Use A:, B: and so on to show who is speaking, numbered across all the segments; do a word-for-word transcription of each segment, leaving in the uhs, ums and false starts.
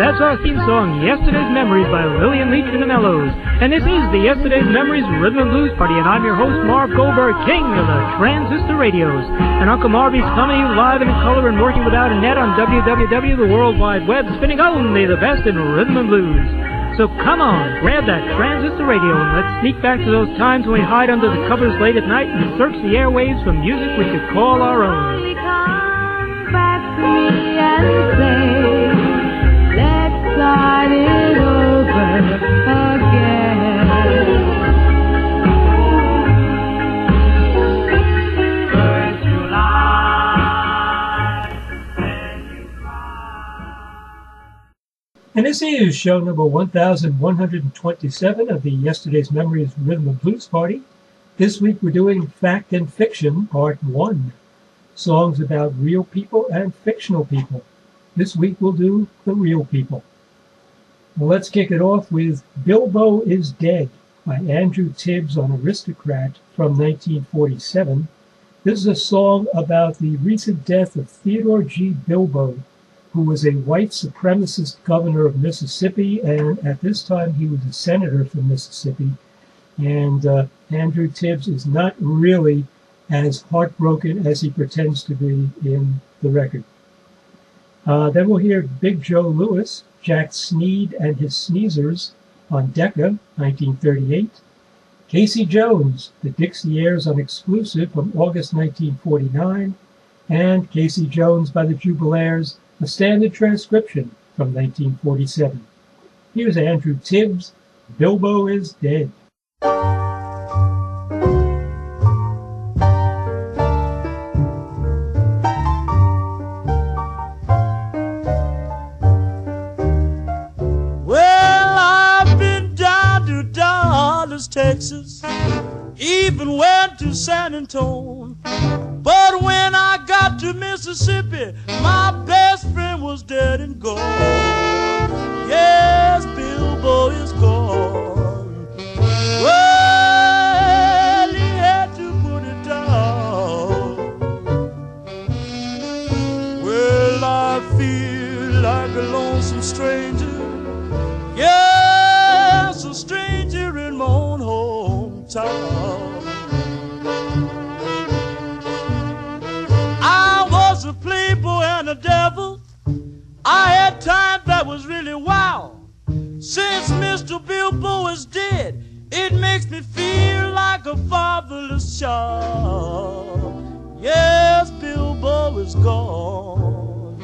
A: That's our theme song, Yesterday's Memories by Lillian Leach and the Mellows. And this is the Yesterday's Memories Rhythm and Blues Party, and I'm your host, Marv Goldberg, king of the transistor radios. And Uncle Marvy's coming to you live and in color and working without a net on W W W, the World Wide Web, spinning only the best in rhythm and blues. So come on, grab that transistor radio and let's sneak back to those times when we hide under the covers late at night and search the airwaves for music we could call our own.
B: Come back to me and say, let's start it over again. First July, when you cry.
C: And this is show number one thousand one hundred twenty-seven of the Yesterday's Memories Rhythm and Blues Party. This week we're doing Fact and Fiction, Part one. Songs about real people and fictional people. This week we'll do the real people. Well, let's kick it off with Bilbo is Dead by Andrew Tibbs on Aristocrat from nineteen forty-seven. This is a song about the recent death of Theodore G. Bilbo, who was a white supremacist governor of Mississippi, and at this time he was a senator from Mississippi. And uh, Andrew Tibbs is not really as heartbroken as he pretends to be in the record. Uh, then we'll hear Big Joe Lewis, Jack Sneed and his Sneezers on Decca, nineteen thirty-eight. Casey Jones, the Dixie Airs on Exclusive from August nineteen forty-nine. And Casey Jones by the Jubilaires, a standard transcription from nineteen forty-seven. Here's Andrew Tibbs, Bilbo is Dead.
D: Texas, even went to San Antonio. But when I got to Mississippi, my best friend was dead and gone. Yes, Bilbo is gone. Well, he had to put it down. Well, I feel like a lonesome stranger. Yes, a stranger in my own hometown. I was a playboy and a devil. I had times that was really wild. Since Mister Bilbo is dead, it makes me feel like a fatherless child. Yes, Bilbo is gone.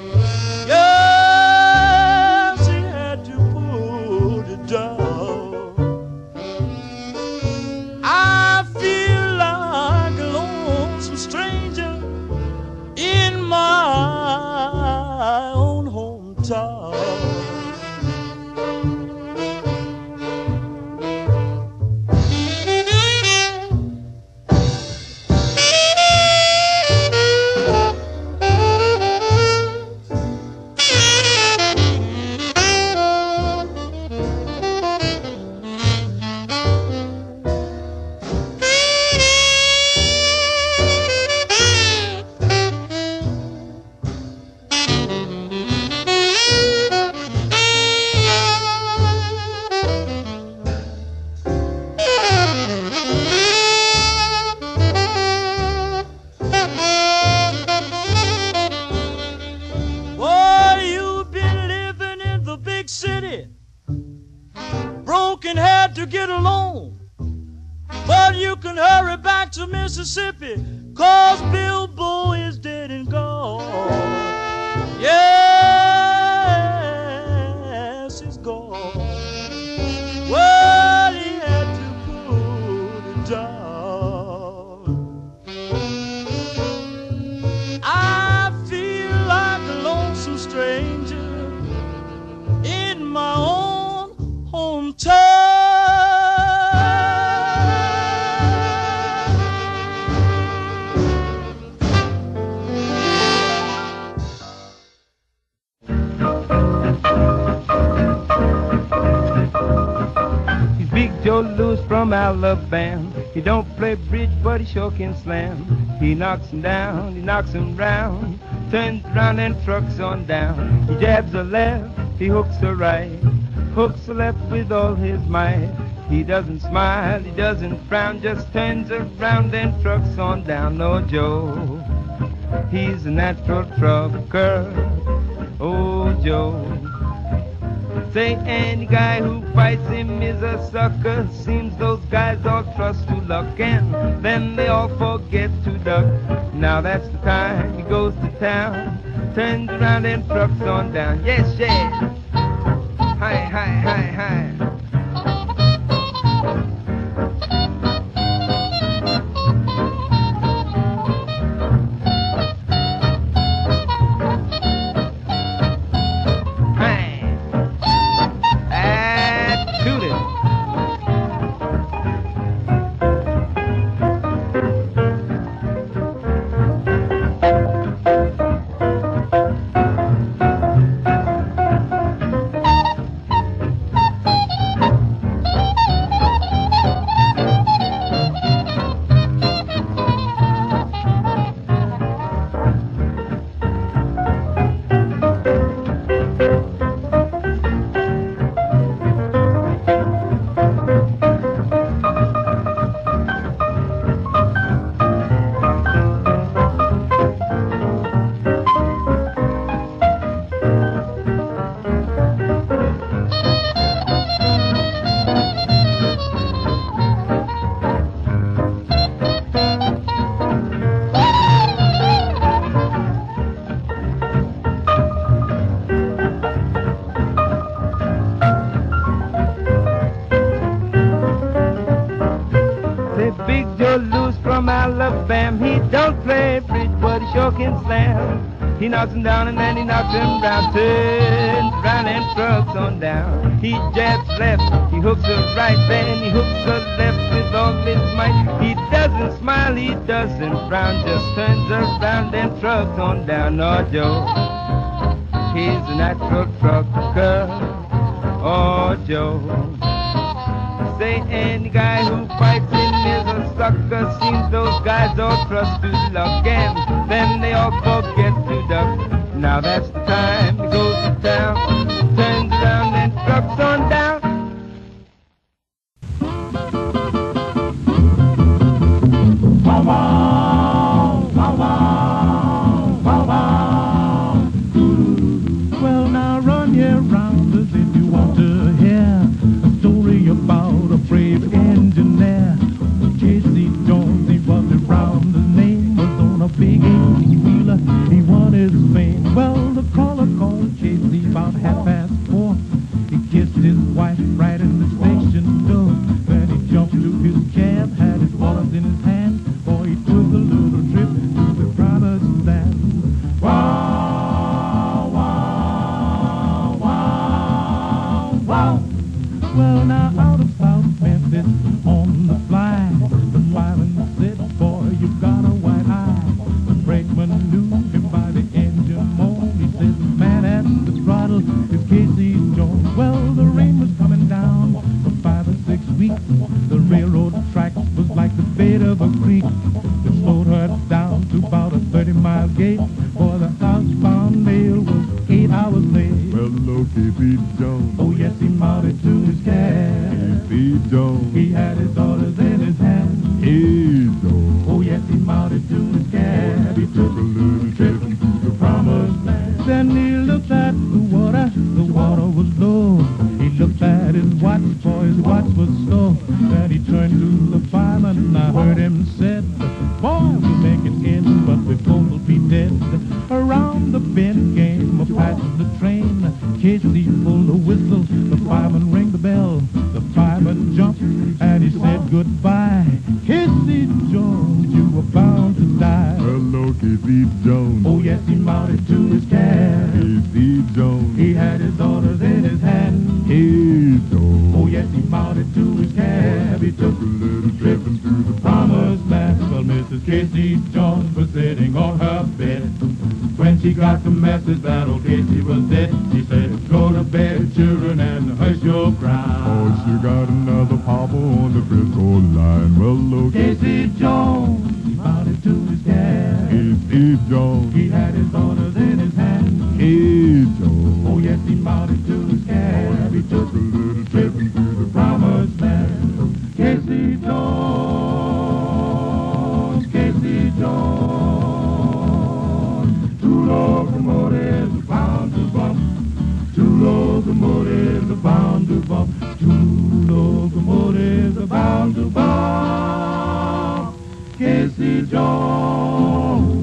D: Yes, he had to put it down. I feel like a lonesome stranger in my own hometown. Mississippi, 'cause Bilbo is dead and gone. Yes, he's gone. Well, he had to put it down. I feel like a lonesome stranger in my own hometown.
E: Joe Lewis from Alabama. He don't play bridge, but he sure can slam. He knocks him down, he knocks him round, turns around and trucks on down. He jabs a left, he hooks her right, hooks her left with all his might. He doesn't smile, he doesn't frown, just turns around and trucks on down. Oh, Joe, he's a natural trucker. Oh, Joe. Say any guy who fights him is a sucker. Seems those guys all trust to luck, and then they all forget to duck. Now that's the time he goes to town, turns around and trucks on down. Yes, yes. Hi, hi, hi, hi. He don't play bridge, but he sure can slam. He knocks him down and then he knocks him round, turns round and trucks on down. He jabs left, he hooks her right, then he hooks her left with all his might. He doesn't smile, he doesn't frown, just turns around and trucks on down. Oh, Joe, he's a natural trucker. Oh, Joe. Say any guy who fights him is a sucker. Seems those guys all trust to luck, and then they all forget to duck. Now that's the time he goes to town, turns around and trucks on down. Wow, wow, wow, wow, wow, wow.
F: Well, now run here round as if you want to hear a story about a brave engineer. Casey Jones, he was around, his name was on a big eighteen wheeler, he won his fame. Well, the caller called Casey about half past four. He kissed his wife right in the station door. Then he jumped to his cab, had his wallet in his hand. Boy, he took a little trip to the promised land. Wow, wow, wow, wow. Well, now out of South Memphis on the fly, the fireman said, boy, you've got a white eye. The brakeman knew him by the engine moan. He said, the man at the throttle is Casey Jones. Well, the rain was coming down for five or six weeks. The railroad track was like the bed of a creek. It slowed her down to about a thirty-mile gait, for the southbound mail was eight hours late.
G: Well, hello, Casey Jones.
F: Oh, yes, he mounted to his cab.
G: Casey Jones.
F: He had his orders in his hand.
G: Hey, Jones.
F: Oh, yes, he mounted to his cab. He took a little trip to the promised land. Then he looked at the water. The water was low. He looked at his watch, for his watch was slow. Then he turned to the fireman, and I heard him said, boy, we'll make it in, but we both will be dead. Around the bend came a passenger train. Casey pulled a whistle. The fireman rang the bell. The fireman jumped, and he said goodbye. Casey Jones, you were bound to die.
G: Hello, Casey Jones.
F: Oh, yes, he mounted to his cab.
G: Casey Jones.
F: He had his orders in his hand.
G: Hey, Jones.
F: Oh, yes, he mounted to his cab. He took a little trip into the promised land. Well, Missus Casey Jones was sitting on her bed when she got the message that old Casey was dead. She said, go to bed, children, and hush your cry.
G: Oh, she got another papa on the Frisco line. Well, look,
F: Casey Jones, he mounted to his cab.
G: Casey Jones.
F: He had his orders in his hand.
G: Hey, Jones.
F: Oh, yes, he mounted to Casey Jones, Casey Jones. Two locomotives are bound to bump. Two locomotives are bound to bump. Two locomotives are bound to bump. Casey Jones.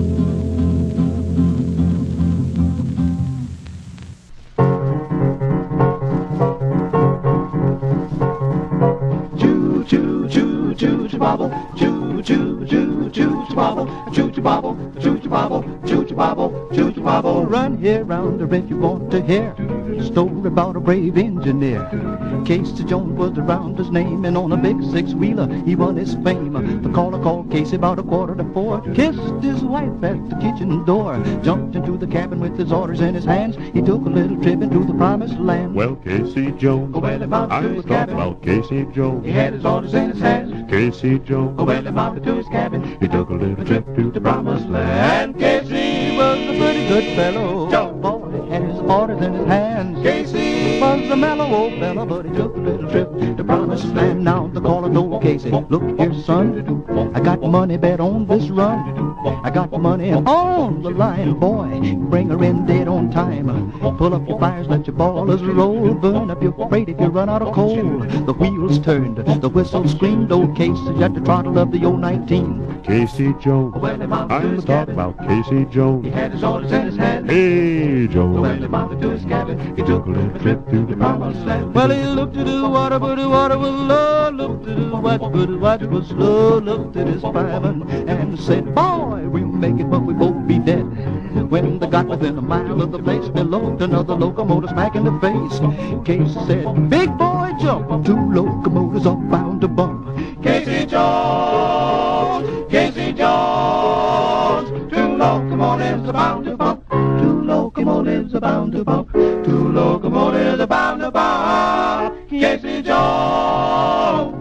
F: Choo choo choo choo choo bobble. Choo choo choo choo choo bobble. Choo choo bobble. Choo choo bobble. Choo choo bobble. Choo choo bobble. Run here round the if you want to hear a story about a brave engineer. Casey Jones was around his name, and on a big six-wheeler he won his fame. The caller called Casey about a quarter to four, kissed his wife at the kitchen door, jumped into the cabin with his orders in his hands. He took a little trip into the promised land.
G: Well, Casey Jones,
F: Oh, well, he mounted
G: I
F: to
G: was
F: his
G: talking
F: cabin.
G: about Casey Jones.
F: He had his orders in his hands.
G: Casey Jones,
F: Oh, well, he mounted to his cabin. He took a little trip to the promised land. Casey was a pretty good fellow. Boy, he had his orders in his hands. Casey was a mellow old fellow, but he took a little trip to the promised land. Now the caller told Casey, look here, son, I got money bet on this run. I got money on the line, boy. Bring her in dead on time. Pull up your fires, let your ballers roll. Burn up your freight if you run out of coal. The wheels turned, the whistle screamed. Old Casey at the throttle of the old nineteen.
G: Casey Jones,
F: Well, he mounted
G: I
F: to
G: was
F: his
G: talking
F: cabin.
G: about Casey Jones.
F: He had his orders in his hand.
G: Hey
F: Well, he
G: Jones,
F: mounted to his cabin. He took a little trip to the promised land. Well, he looked at the water, but the water was low. Looked at the watch, but the watch was slow. Looked at his fireman and said, boy, we'll make it, but we both be dead. When they got within a mile of the place, they looked another locomotive smack in the face. Casey said, big boy, jump. Two locomotives are bound to bump. Casey Jones, Casey Jones. Two locomotives are bound to bump. Two locomotives are bound to bump. Two locomotives are bound to bump. Casey Jones.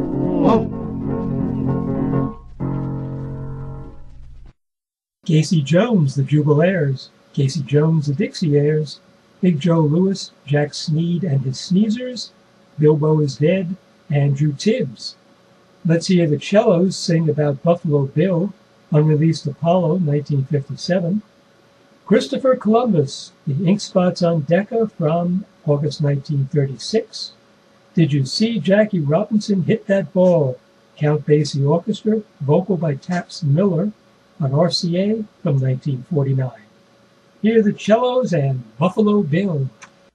C: Casey Jones, the Jubilaires, Casey Jones, the Dixie Airs, Big Joe Louis, Jack Sneed and his Sneezers, Bilbo is Dead, Andrew Tibbs. Let's hear the cellos sing about Buffalo Bill, unreleased Apollo, nineteen fifty-seven. Christopher Columbus, the Ink Spots on Decca from August nineteen thirty-six. Did you see Jackie Robinson hit that ball? Count Basie Orchestra, vocal by Taps Miller, on R C A from nineteen forty-nine. Hear the cellos and Buffalo Bill.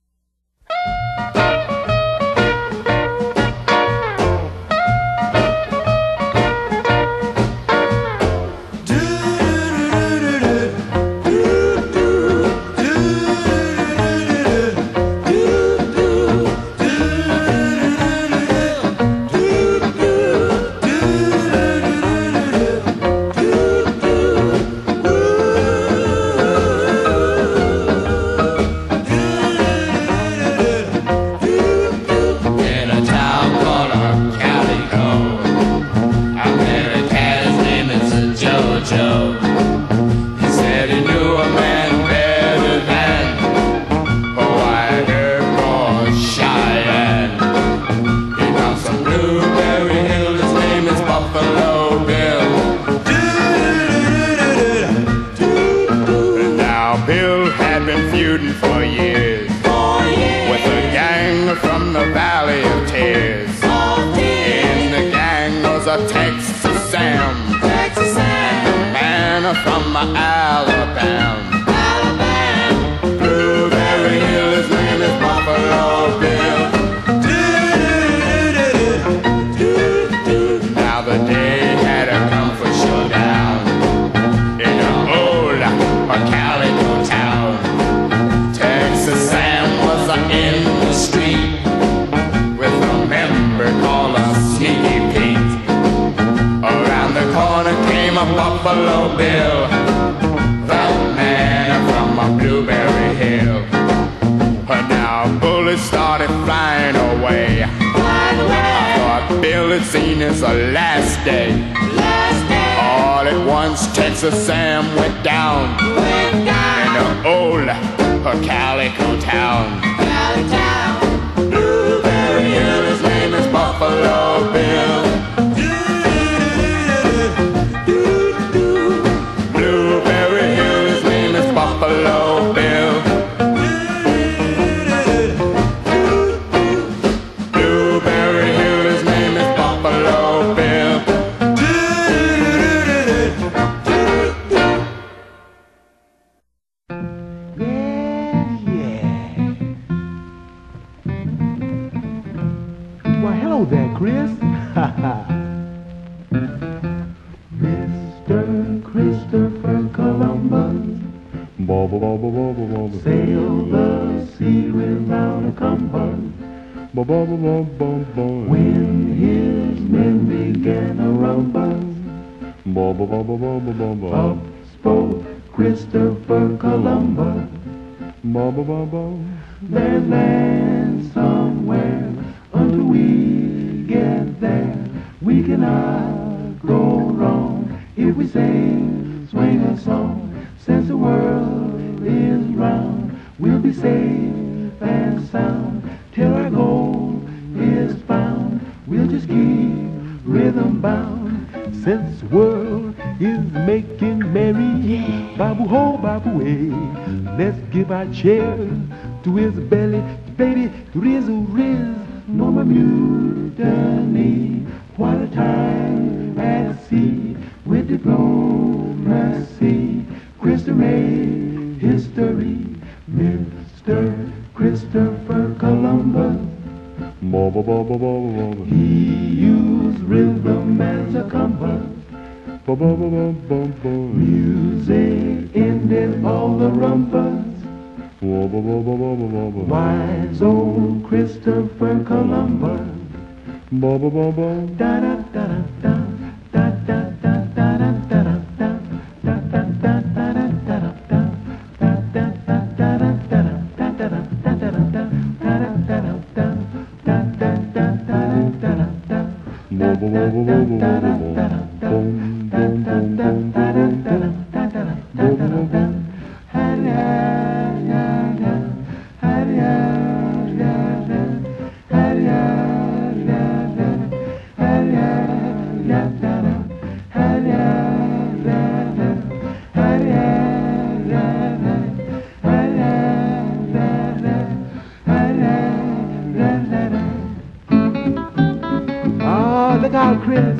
H: Buffalo Bill, the man from a Blueberry Hill. But now bullets started flying away.
B: Flying away.
H: I thought Bill had seen his last day.
B: Last day.
H: All at once Texas Sam went down.
B: Went down.
H: In the old uh, Calico town.
B: Cali town.
H: Blueberry Hill, his name is Buffalo. Buffalo Bill. Blueberry Hill, his name is Buffalo Bill. Blueberry Hill, his name is Buffalo Bill.
E: Why, hello there, Chris. Mister Christopher Columbus
G: Bubba, bubba, bubba, bubba.
E: sailed the sea without a compass.
G: Bubba, bubba, bubba.
E: When his men began a rumpus,
G: Bubba, bubba, bubba, bubba.
E: up spoke Christopher Columbus.
G: Bubba, bubba.
E: There's land somewhere until we get there. We cannot go wrong if we sing, swing a song. Since the world is round, we'll be safe and sound till our goal is found. We'll just keep rhythm bound. Since the world is making merry, babu ho, babu way, let's give our cheers to his belly, to baby, to riz, oh riz, no more mutiny. What a time at sea with diplomacy. Christa Ray, history, Mister Christopher Columbus.
G: Bubba, bubba, bubba, bubba.
E: He used rhythm as a compass.
G: Bubba, bubba, bubba.
E: Music ended all the rumpus.
G: Bubba, bubba, bubba, bubba.
E: Wise old Christopher Columbus.
G: Bubba, bubba.
E: Da da da da da da da da da da da da da da da da da da Oh, look out, Chris.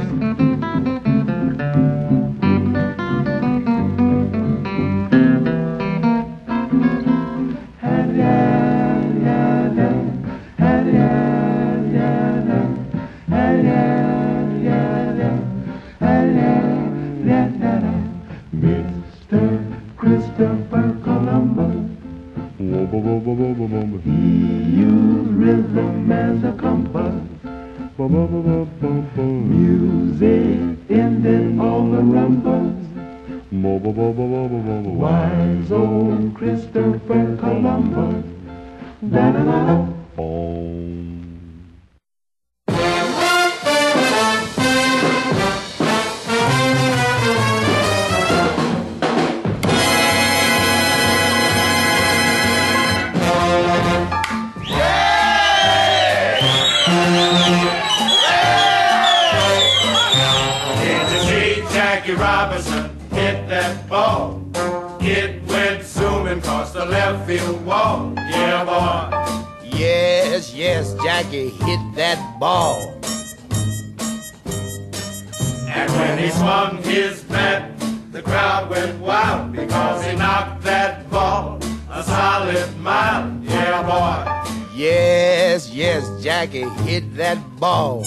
E: Mister Christopher Columbus.
G: Bubba, bubba, bubba, bubba.
E: He used rhythm as a compass.
G: Bubba, bubba, bubba.
E: Music ended all the rumpus.
G: Bubba, bubba, bubba, bubba.
E: Wise old Christopher Columbus. Da da da da.
G: Boom.
D: Did you see Jackie Robinson hit that ball? It went zooming across the left field wall. Yeah, boy.
H: Yes, yes, Jackie hit that ball.
D: And when he swung his bat, the crowd went wild because he knocked that ball a solid mile. Yeah, boy.
H: Yes, yes, Jackie hit that ball.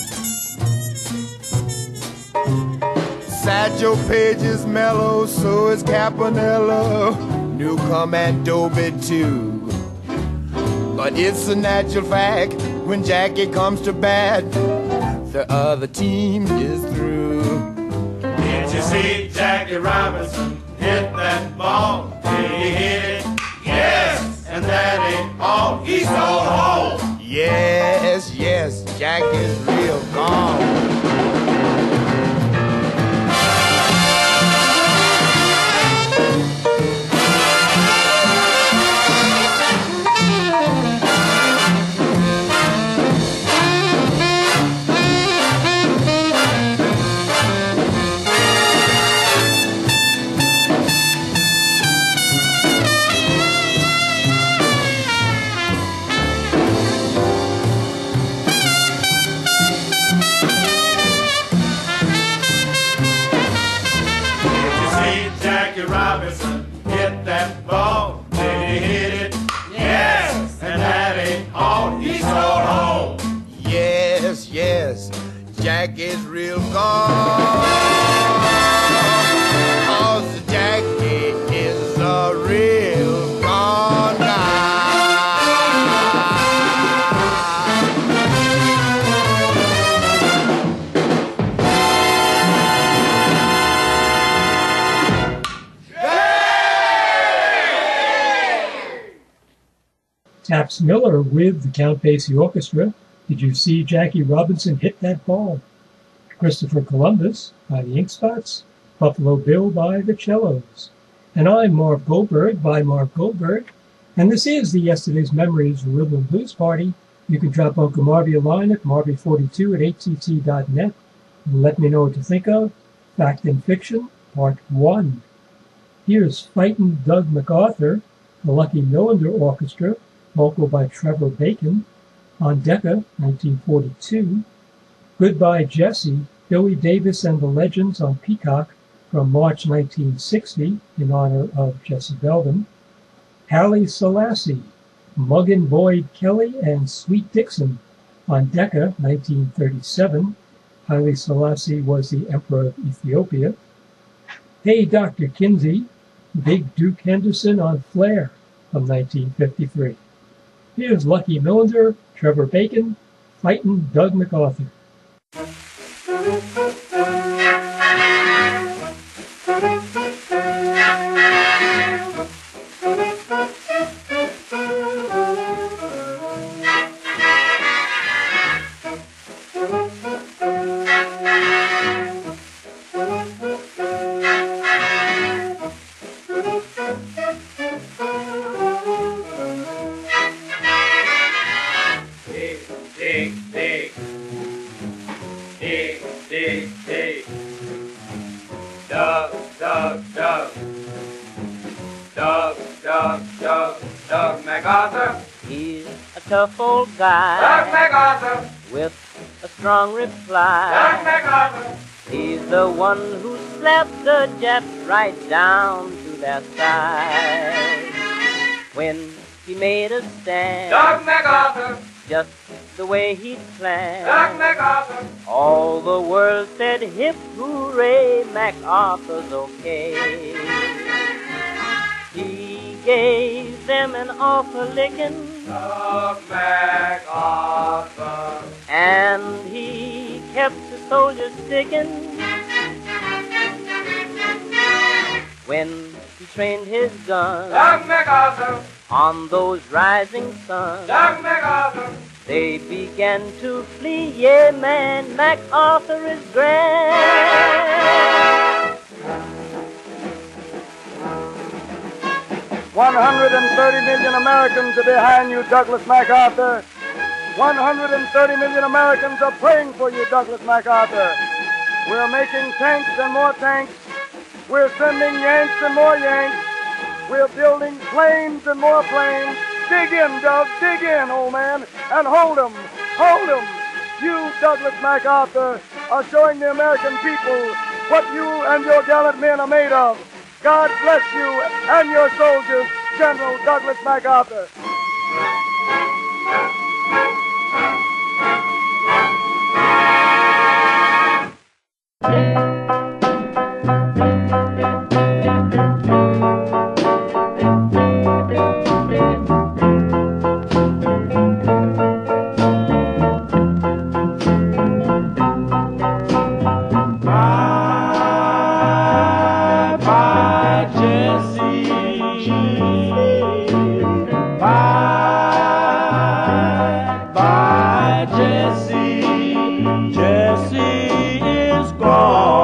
H: Satchel Paige is mellow, so is Campanella. Newcomb and Dobie too. But it's a natural fact, when Jackie comes to bat, the other team is through.
D: Did you see Jackie Robinson hit that ball? Did he hit it? Yes, and that ain't all. He stole home.
H: Yes, yes, Jackie's real gone. Jack is real gone. 'Cause Jackie is a real gone guy.
C: Taps Miller with the Count Basie Orchestra. Did you see Jackie Robinson hit that ball? Christopher Columbus by the Ink Spots. Buffalo Bill by the Cellos. And I'm Marv Goldberg by Marv Goldberg. And this is the Yesterday's Memories Rhythm and Blues Party. You can drop Uncle Marvy a line at marvy forty-two at a t t dot net. And let me know what to think of Fact and Fiction, Part one. Here's Fightin' Doug MacArthur, the Lucky Millinder Orchestra, vocal by Trevor Bacon, on Decca, nineteen forty-two. Goodbye Jessie, Billy Davis and the Legends on Peacock from March nineteen sixty in honor of Jesse Belvin. Haile Selassie, Muggin' Boyd Kelly and Sweet Dixon on Decca, nineteen thirty-seven. Haile Selassie was the Emperor of Ethiopia. Hey Doctor Kinsey, Big Duke Henderson on Flair from nineteen fifty-three. Here's Lucky Millinder, Trevor Bacon, Fightin' Doug MacArthur.
I: Tough old guy,
J: Doug MacArthur,
I: with a strong reply.
J: Doug MacArthur,
I: he's the one who slapped the Japs right down to their side when he made a stand.
J: Doug MacArthur,
I: just the way he planned.
J: Doug MacArthur,
I: all the world said hip hooray, MacArthur's okay. He gave them an awful licking,
J: Doug MacArthur,
I: and he kept the soldiers sticking when he trained his gun.
J: Doug MacArthur,
I: on those rising suns.
J: Doug MacArthur,
I: they began to flee. Yeah, man, MacArthur is grand.
K: one hundred thirty million Americans are behind you, Douglas MacArthur. one hundred thirty million Americans are praying for you, Douglas MacArthur. We're making tanks and more tanks. We're sending Yanks and more Yanks. We're building planes and more planes. Dig in, Doug, dig in, old man, and hold 'em, hold 'em. You, Douglas MacArthur, are showing the American people what you and your gallant men are made of. God bless you and your soldiers, General Douglas MacArthur.
D: Jesse, Jesse is gone.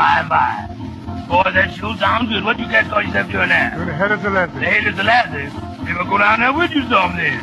L: by and by. Boy, that sure sounds good. What you guys call yourself doing now?
M: You're the head of the Lazarus.
L: The head of the Lazarus? Maybe I'll go down there with you some then.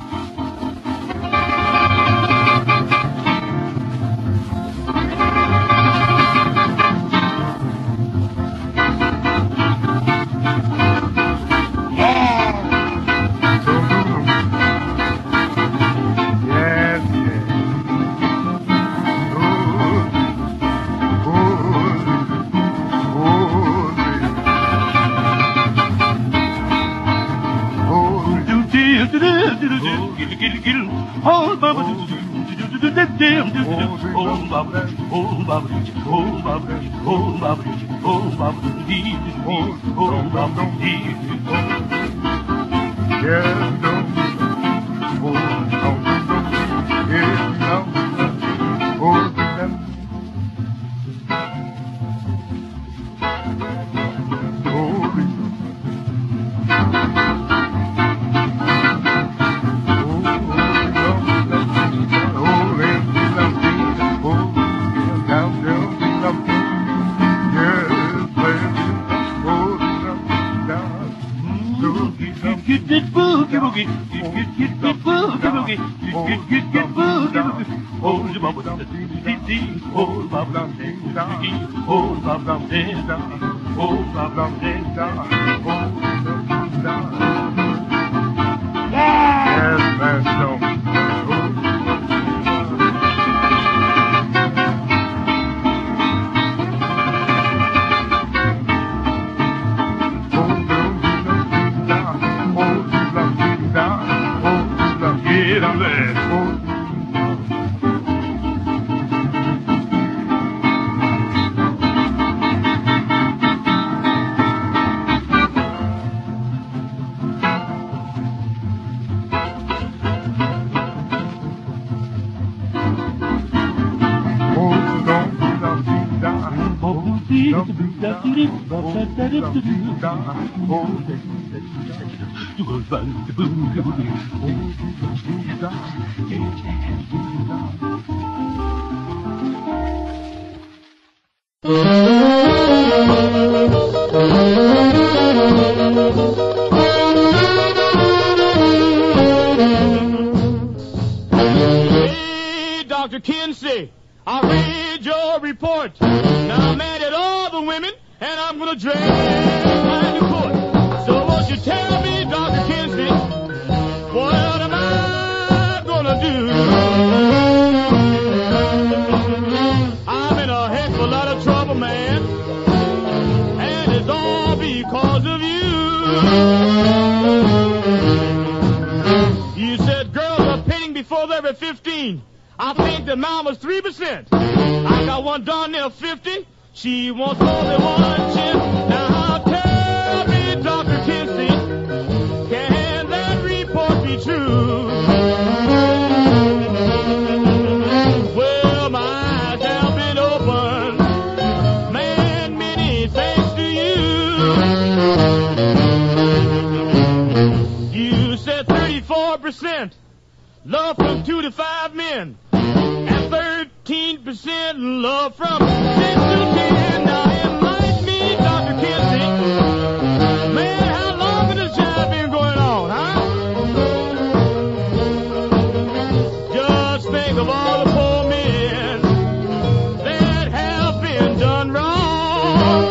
L: Oh, Baba, oh, Baba, oh, Baba, oh, Baba, oh, Baba, oh, Baba, oh, Baba, yeah, no, oh, no, yeah, no, oh,
D: Hey, Doctor Kinsey, I read your report. Now I'm mad at all the women, and I'm gonna drag mine to court. So won't you tell me, Doctor Kinsey, what am I gonna do? I'm in a heck of a lot of trouble, man, and it's all because of you. You said girls are painting before they were fifteen. I think the mom was three percent. I got one darn near fifty. She wants only one chip. Now tell me, Doctor Kinsey, can that report be true? Well, my eyes have been opened. Man, many thanks to you. You said thirty-four percent. Love from two to five men. And thirteen percent love from six to ten. Now enlighten me, Doctor Kinsey. Man, how long has this job been going on, huh? Just think of all the poor men that have been done wrong.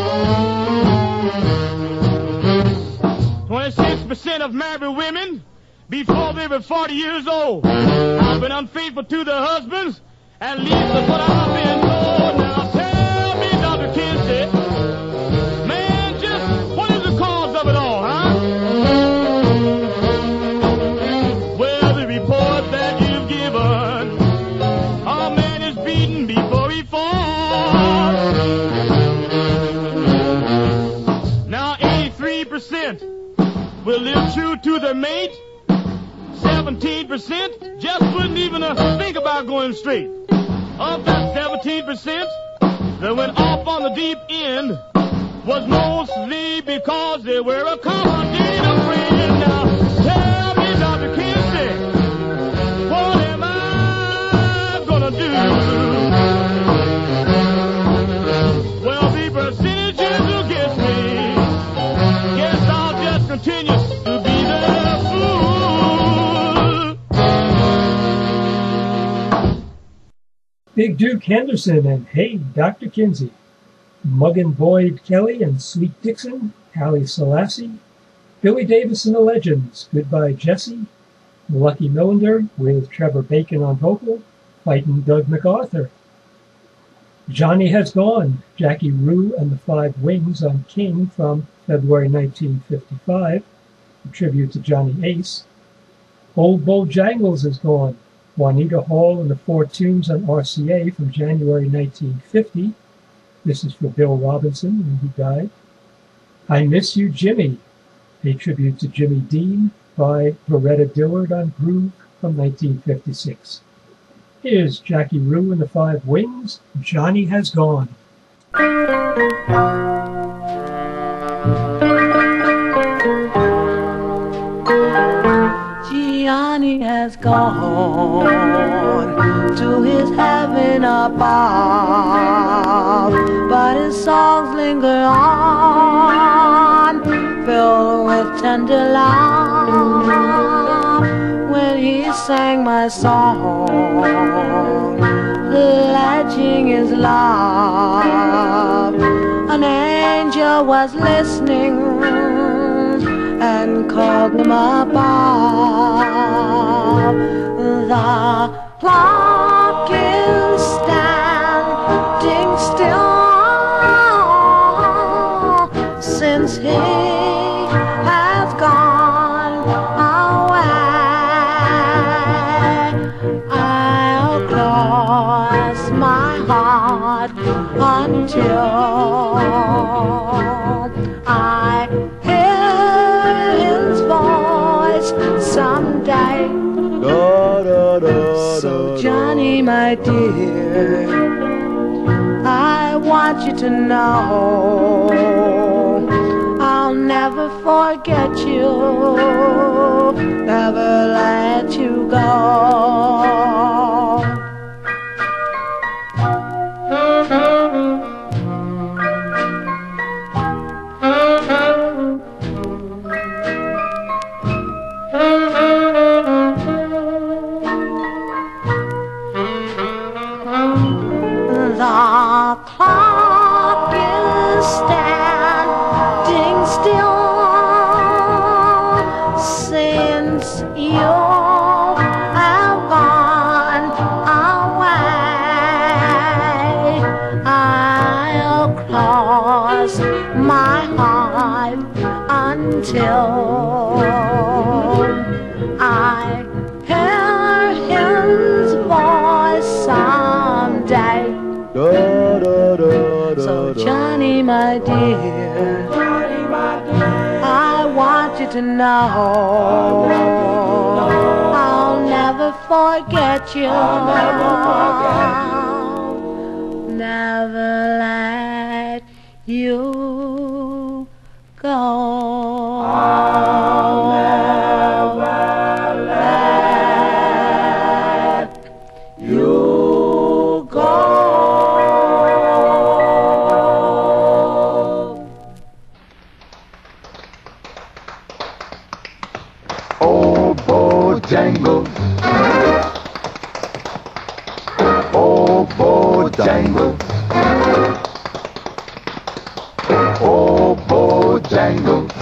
D: twenty-six percent of married women before they were forty years old have been unfaithful to their husbands. At least that's what I've been told. Now tell me, Doctor Kinsey, man, just what is the cause of it all, huh? Well, the report that you've given, a man is beaten before he falls. Now eighty-three percent will live true to their mate. seventeen percent just wouldn't even uh, think about going straight. Of that seventeen percent that went off on the deep end was mostly because they were accommodating friend. Now tell me, Doctor Kinsey, what am I gonna do? Well, the
C: Big Duke Henderson and Hey, Doctor Kinsey. Muggin' Boyd Kelly and Sweet Dixon, Hallie Selassie. Billy Davis and the Legends, Goodbye Jesse. Lucky Millender with Trevor Bacon on vocal, fighting Doug MacArthur. Johnny Has Gone, Jackie Rue and the Five Wings on King from February nineteen fifty-five, a tribute to Johnny Ace. Old Bojangles Is Gone, Juanita Hall and the Four Tunes on R C A from January nineteen fifty. This is for Bill Robinson when he died. I Miss You, Jimmy, a tribute to Jimmy Dean by Loretta Dillard on Groove from nineteen fifty-six. Here's Jackie Rue and the Five Wings, Johnny Has Gone.
M: Johnny has gone to his heaven above, but his songs linger on, filled with tender love. When he sang my song, pledging his love, an angel was listening and called him above. The clock is standing still since he has gone away. I'll cross my heart until I someday. So Johnny, my dear, I want you to know I'll never forget you, never let you go. The clock is standing still since you have gone away. I'll cross my heart until I hear his voice someday. So Johnny, my dear, I want you to know I'll never forget you, never let you go. I'll never let you go.
H: Oh, Bojangles, oh, Bojangles, oh, Bojangles,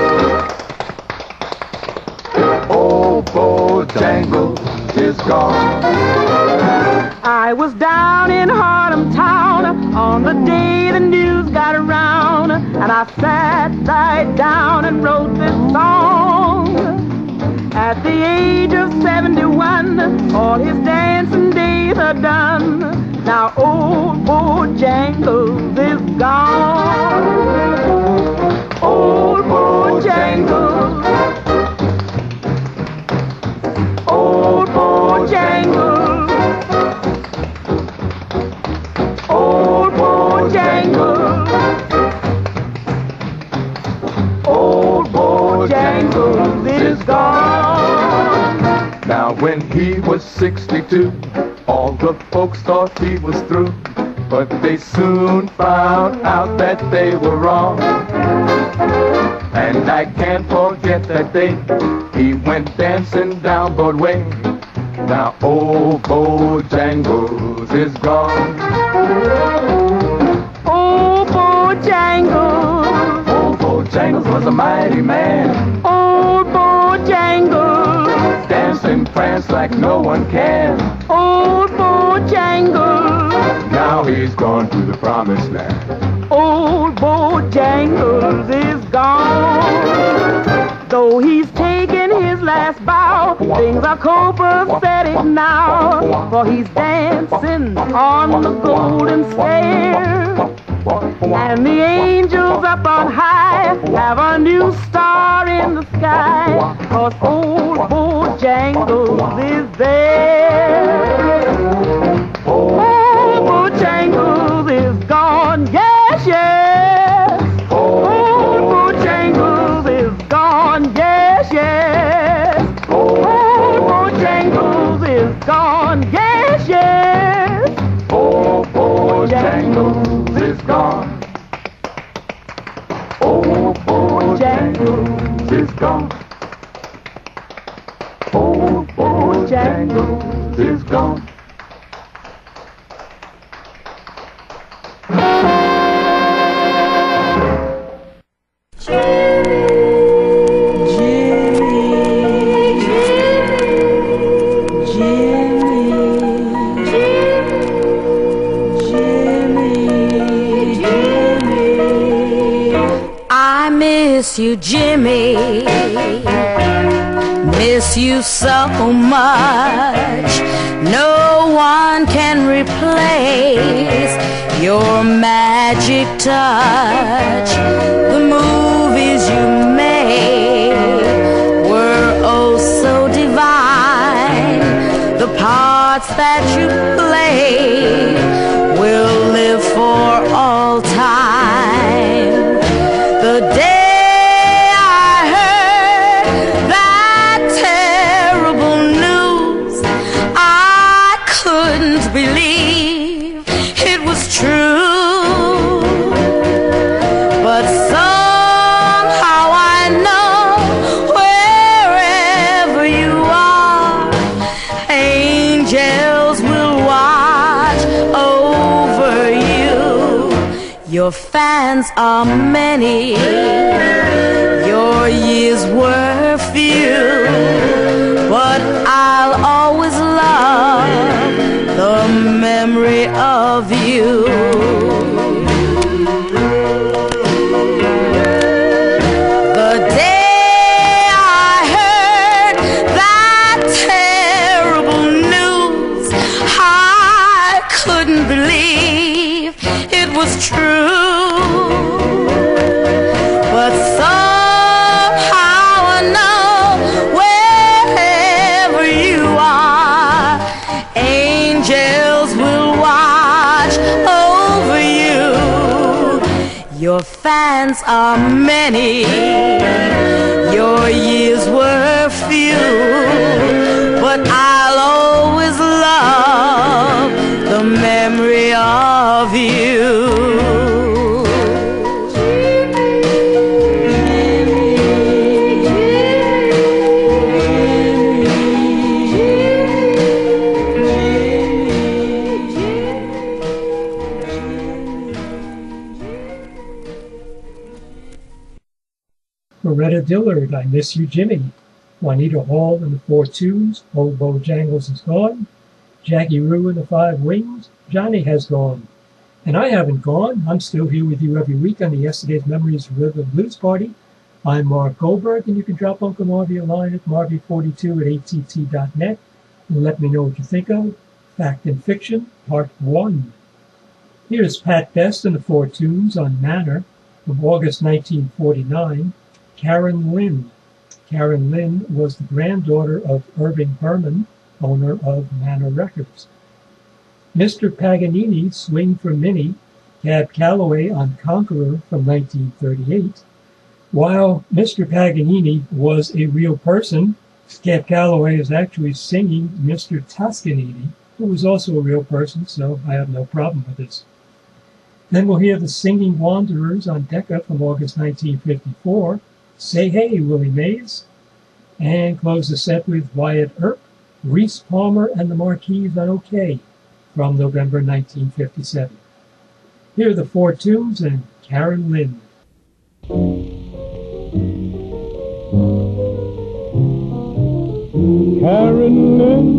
H: oh, Bojangles is gone.
N: I was down in Harlem town on the day the news got around, and I sat right down and wrote this song. At the age of seventy-one, all his dancing days are done. Now old Bojangles is gone. Old Bojangles, old Bojangles, old Bojangles, old Bojangles is gone.
H: Now when he was sixty-two, all the folks thought he was through, but they soon found out that they were wrong. And I can't forget that day he went dancing down Broadway
O: Now old Bojangles is gone.
N: Old Bojangles.
O: Old Bojangles was a mighty man.
N: Old Bojangles.
O: Danced and pranced like no one can.
N: Old Bojangles.
O: Now he's gone to the promised land.
N: Old Bojangles is gone. Though he's taken his last bow, things are copacetic now. For he's dancing on the golden stair. And the angels up on high have a new star in the sky. 'Cause old Bojangles is there. Old Bojangles is gone, yes, yes. Old Bojangles is gone, yes, yes. Old Bojangles is gone, yes, yes.
O: Old Bojangles is gone. Old Bojangles is gone. Old Bojangles is gone.
M: Miss you, Jimmy, miss you so much. No one can replace your magic touch. The movies you made were oh so divine. The parts that you played will live for all time. The day believe it was true, but somehow I know wherever you are, angels will watch over you. Your fans are many, your years were few, but I'll always love the memory of you. The day I heard that terrible news, I couldn't believe it was true, but somehow I know wherever you are, angels will watch over you. Your fans are many, your years were few, but I'll always love the memory of you.
C: Loretta Dillard, I Miss You, Jimmy. Juanita Hall and the Four Tunes, Old Bojangles is gone. Jackie Rue and the Five Wings, Johnny has gone. And I haven't gone. I'm still here with you every week on the Yesterday's Memories Rhythm and Blues Party. I'm Mark Goldberg, and you can drop Uncle Marvy a line at marvy forty-two at a t t dot net and let me know what you think of Fact and Fiction, Part one. Here's Pat Best and the Four Tunes on Manor from August nineteen forty-nine. Karen Lynn. Karen Lynn was the granddaughter of Irving Herman, owner of Manor Records. Mister Paganini, Swing for Minnie, Cab Calloway on Conqueror from nineteen thirty-eight. While Mister Paganini was a real person, Cab Calloway is actually singing Mister Toscanini, who was also a real person, so I have no problem with this. Then we'll hear the Singing Wanderers on Decca from August nineteen fifty-four, Say Hey, Willie Mays, and close the set with Wyatt Earp Reese Palmer and the Marquis on OK from November nineteen fifty-seven. Here are the Four Tunes and Karen Lynn.
F: Karen Lynn,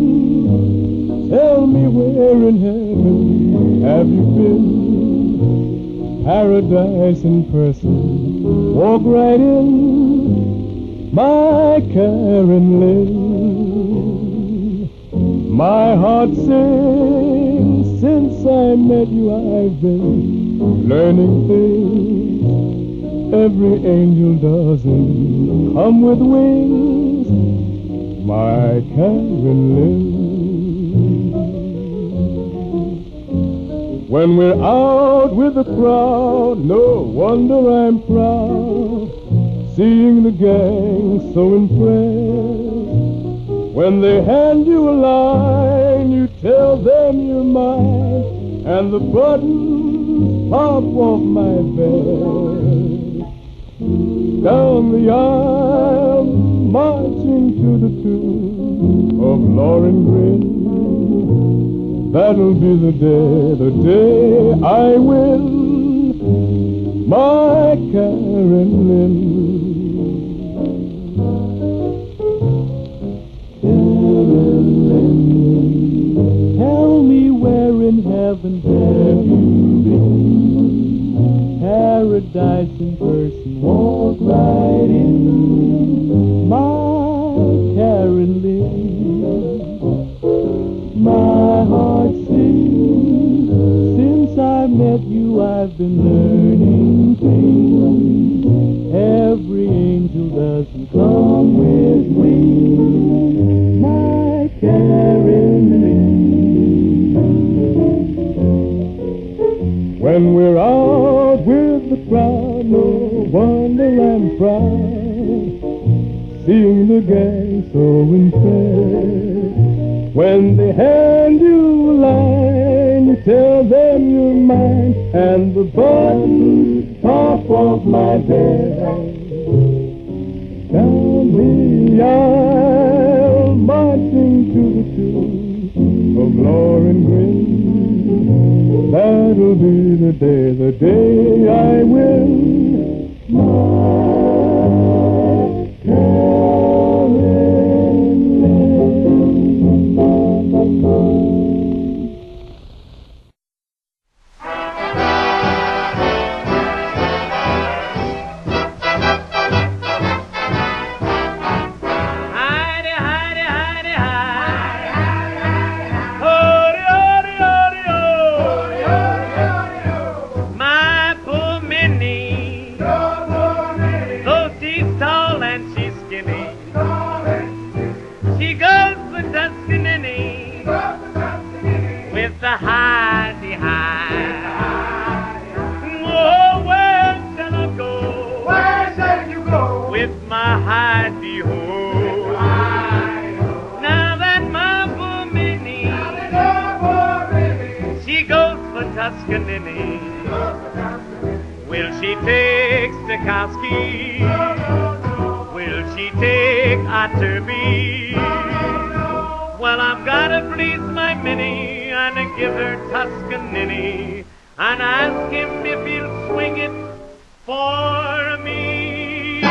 F: tell me where in heaven have you been? Paradise in person, walk right in, my Karen Lynn. My heart sings, since I met you I've been learning things every angel doesn't come with wings, my Karen Lynn. When we're out with the crowd, no wonder I'm proud, seeing the gang so impressed. When they hand you a line, you tell them you're mine, and the buttons pop off my vest. Down the aisle, marching to the tune of Lauren Grin. That'll be the day, the day I win, my Karen Lynn. Karen Lynn, tell me where in heaven have you been? Paradise in person, walk right in, my Karen Lynn. My heart sings, since I met you I've been learning things every angel doesn't come with wings, my Karen Lynn. When we're out with the crowd, no wonder I'm proud, seeing the gang so impressed. When they hand you a line, you tell them you're mine, and the buttons pop off my vest. Down the aisle, marching to the tune of Lauren Grin. That'll be the day, the day I win, my Karen.
P: Will she take Stokowski? Will she take Otterby? Well, I've gotta please my Minnie and give her Tuscanini and ask him if he'll swing it for me.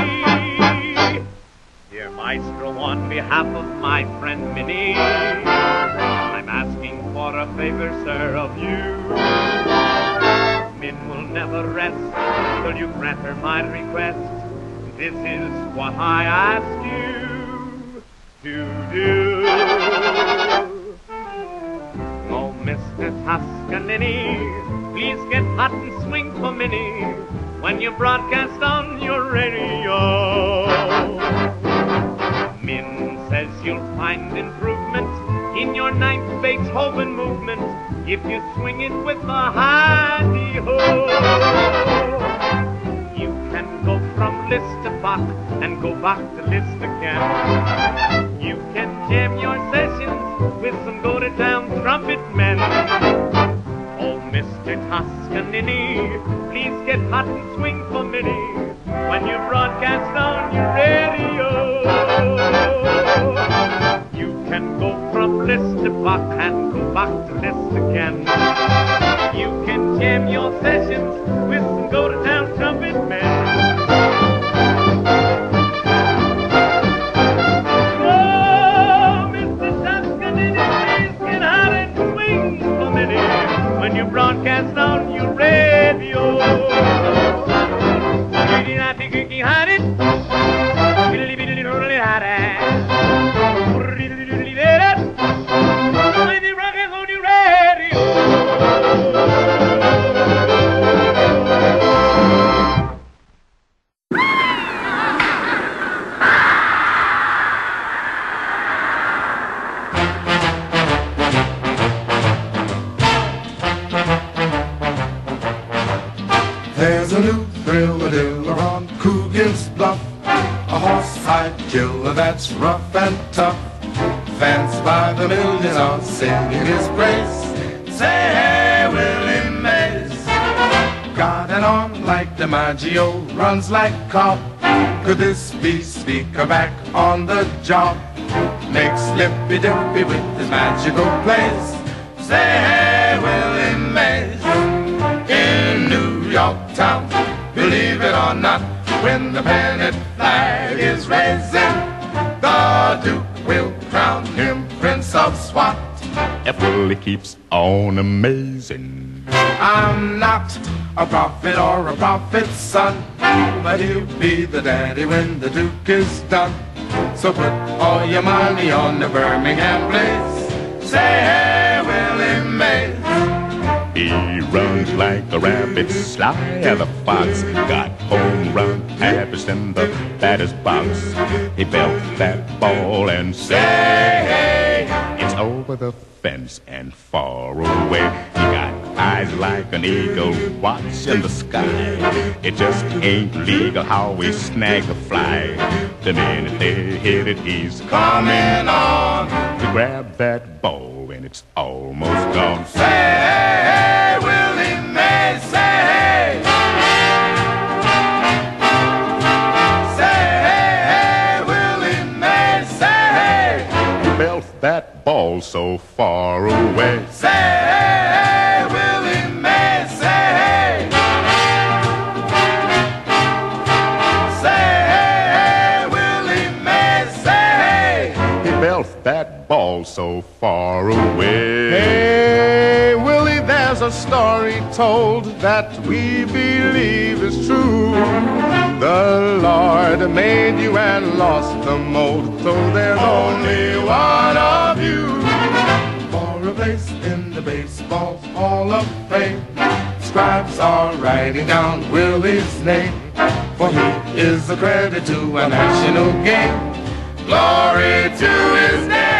P: Dear Maestro, on behalf of my friend Minnie, I'm asking for a favor, sir, of you. Min will never rest till you grant her my request. This is what I ask you to do. Oh, Mister Toscanini, please get hot and swing for Minnie when you broadcast on your radio. Min says you'll find improvement in your ninth Beethoven movement if you swing it with the high-dee-ho. You can go from Liszt to Bach and go back to Liszt again. You can jam your sessions with some go-to-town trumpet men. Oh, Mister Toscanini, please get hot and swing for Minnie when you broadcast on your radio. You can blister block and go back to this again. You can jam your sessions with some go-to-town trumpet men. Oh, Mister Tuscany, things get hot and swing for many when you broadcast on your radio.
H: There's a new thrill-a-diller on Coogan's Bluff, a horse-hide killer that's rough and tough. Fans by the millions are singing his praise. Say, hey, Willie Mays. Got an arm like DiMaggio, runs like Cobb. Could this be Speaker back on the job? Makes lippy-dippy with his magical plays. Say, hey, Willie Mays. In New York town, believe it or not, when the pennant flag is raising, the Duke will crown him Prince of Swat.
G: If Willie keeps on amazing.
H: I'm not a prophet or a prophet's son, but he'll be the daddy when the Duke is done. So put all your money on the Birmingham Blaze. Say, hey, Willie Mays.
G: He runs like a rabbit, sly as a fox. Got home run habits in the batter's box. He belts that ball and say, hey, it's over the fence and far away. He got eyes like an eagle watching the sky. It just ain't legal how we snag the fly. The minute they hit it, he's coming on to grab that ball when it's almost gone.
H: Say, hey, Willie Mays, say, hey. Say, hey, hey, Willie Mays, say, hey.
G: He belts that ball so far away.
H: Say, hey, hey, Willie Mays, say, hey. Say, hey, hey, Willie Mays, say, hey.
G: He belts that ball so far away.
H: Hey, Willie, there's a story told that we believe is true. The Lord made you and lost the mold, so there's only one of you. For a place in the baseball Hall of Fame, scribes are writing down Willie's name, for he is a credit to a national game. Glory to his name.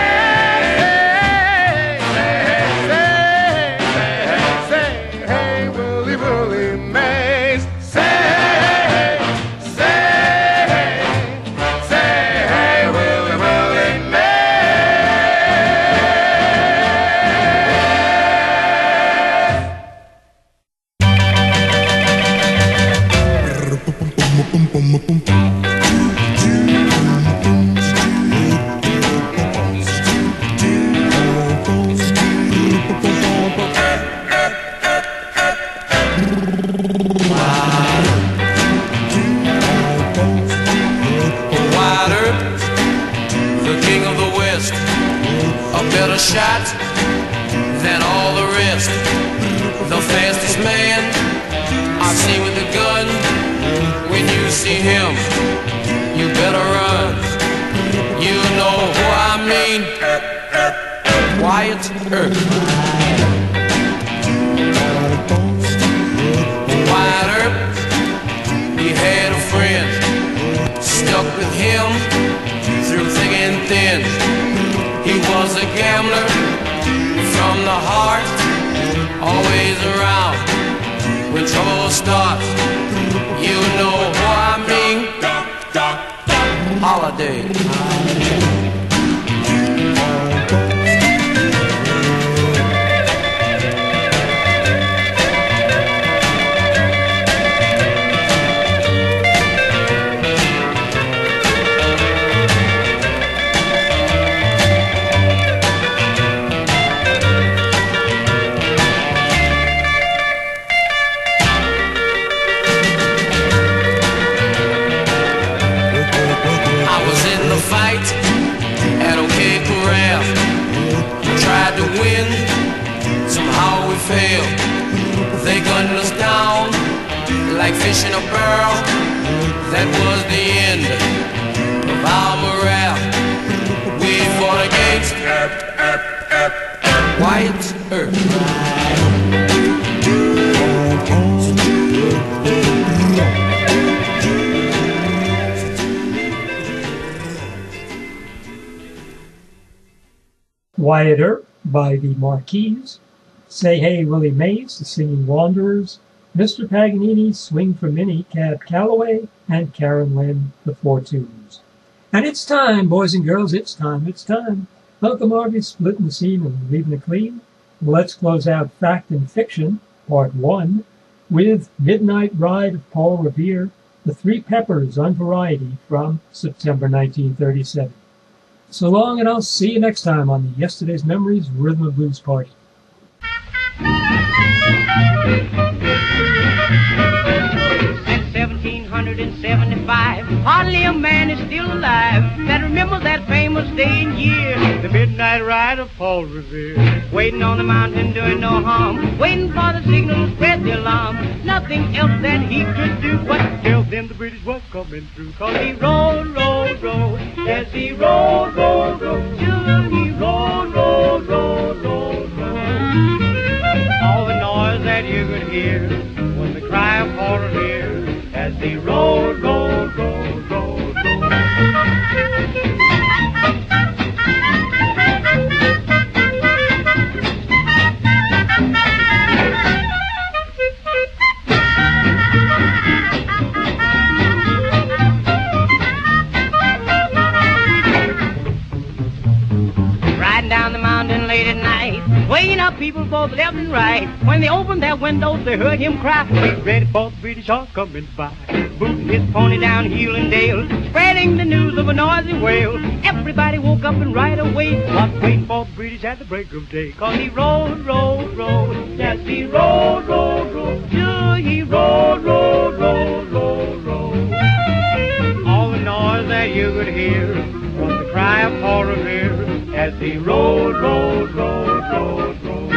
Q: Shot than all the rest. The fastest man I've seen with a gun. When you see him, you better run. You know who I mean. Wyatt Earp. Wyatt Earp, he had a friend, stuck with him through thick and thin. He was a gambler from the heart, always around when trouble starts. You know who I mean. Holiday. laugh. Tried to win, somehow we failed. They gunned us down like fish in a barrel. That was the end of our morale. We fought against white earth.
C: Wyatt Earp by the Marquis, Say Hey Willie Mays, the Singing Wanderers, Mister Paganini, Swing for Minnie, Cab Calloway, and Karen Lynn, the Four Tunes. And it's time, boys and girls, it's time, it's time. Uncle Marvy's splitting the scene and leaving it clean. Let's close out Fact and Fiction, Part one, with Midnight Ride of Paul Revere, The Three Peppers on Variety from September nineteen thirty-seven. So long, and I'll see you next time on the Yesterday's Memories Rhythm and Blues Party.
N: Since seventeen seventy-five, hardly a man is still alive that remembers that famous day and year.
P: The midnight ride of Paul Revere.
N: Waiting on the mountain doing no harm, waiting for the signal to spread the alarm. Nothing else that he could do but
P: tell them the British was coming through.
N: Cause he rode, rode, rode, yes he rode, rode, rode, sure he rode, rode, rode, rode, rode.
P: All the noise that you could hear was the cry of Paul Revere as he rode, rode, rode, rode, rode.
N: Riding down the mountain late at night, waking up people both left and right. When they opened their windows, they heard him cry,
P: "Get ready for the British are coming by."
N: Booting his pony down hill and dale, spreading the news of a noisy wail. Everybody woke up and right away
P: was waiting for the British at the break of day.
N: Cause he rode, rode, rode, yes he rode, rode, rode, sure he rode, rode, rode, rode, rode.
P: All the noise that you could hear was the cry of Paul Revere as he rode, rode, rode, rode, rode.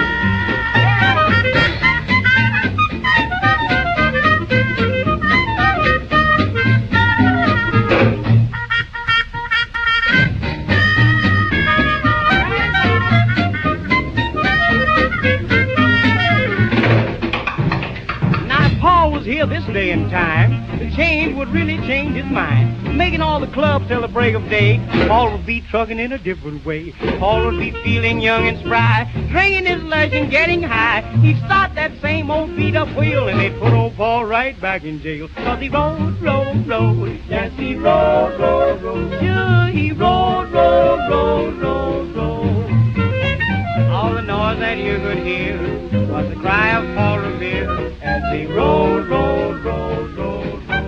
N: Here this day and time, the change would really change his mind. Making all the clubs till the break of day, Paul would be trucking in a different way. Paul would be feeling young and spry, drinking his lunch and getting high. He'd start that same old beat-up wheel, and they'd put old Paul right back in jail. Cause he rode, rode, rode, yes he rode, rode, rode, sure he rode, rode, rode, rode, rode. All the noise that you could hear was the cry of Paul Revere as he rode, rode, rode, rode, rode.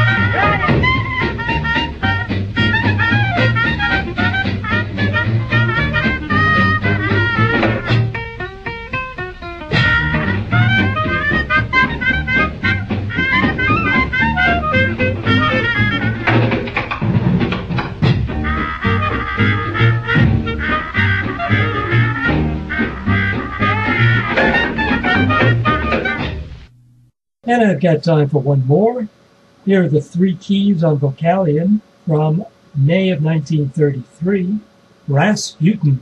C: And I've got time for one more. Here are the Three Keys on Vocalion from May of nineteen thirty-three, Rasputin.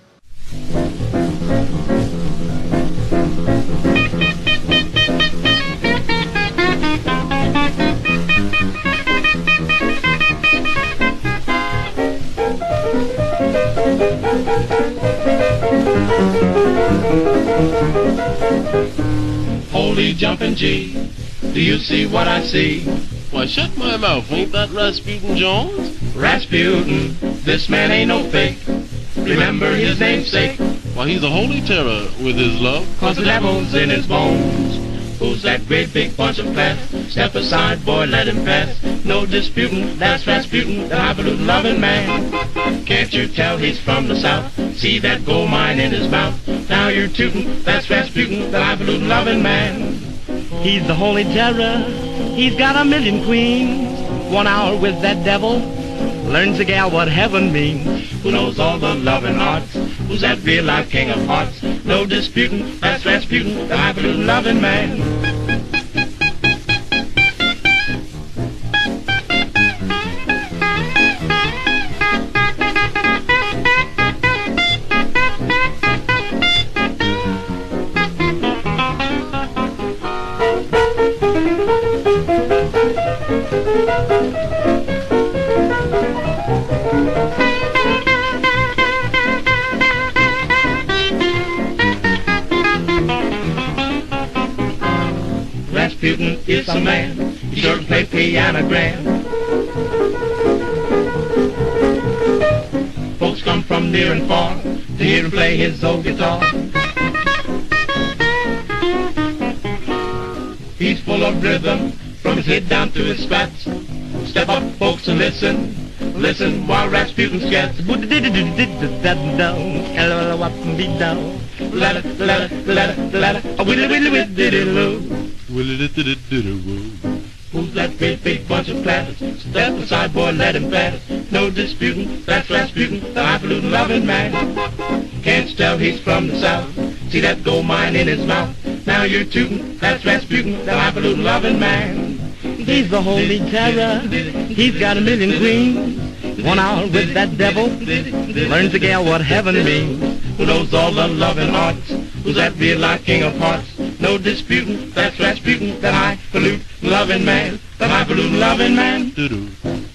R: Holy jumping G, do you see what I see?
S: Why, shut my mouth. Ain't that Rasputin Jones?
R: Rasputin, this man ain't no fake. Remember his namesake.
S: Why, he's a holy terror with his love.
R: Cause the devil's in his bones. Who's that great big bunch of class? Step aside, boy, let him pass. No disputing, that's Rasputin, the highfalutin loving man. Can't you tell he's from the south? See that gold mine in his mouth? Now you're tootin', that's Rasputin, the highfalutin loving man.
N: He's the holy terror, he's got a million queens. One hour with that devil learns a gal what heaven means.
R: Who knows all the loving arts? who's that real life king of hearts? No disputing, that's Rasputin, the highfalutin loving man. Rasputin is a man, he sure can play piano grand. Folks come from near and far to hear him play his old guitar. He's full of rhythm from his head down to his spats. Step up, folks, and listen, listen while Rasputin scats. La la la la la la, a willy willy willy diddy loo. Willy diddy diddy woo. Who's that big big bunch of platters? Step aside, boy, let him pass. No disputing, that's Rasputin, the highfalutin loving man. Can't you tell he's from the south? See that gold mine in his mouth? Now you're tooting, that's Rasputin, the highfalutin loving man.
E: He's the holy terror, he's got a million queens. One hour with that devil, learns the gal what heaven means.
R: Who knows all the loving arts? Who's that real life king of hearts? No disputing, that's Rasputin, that highfalutin loving man, that highfalutin loving man.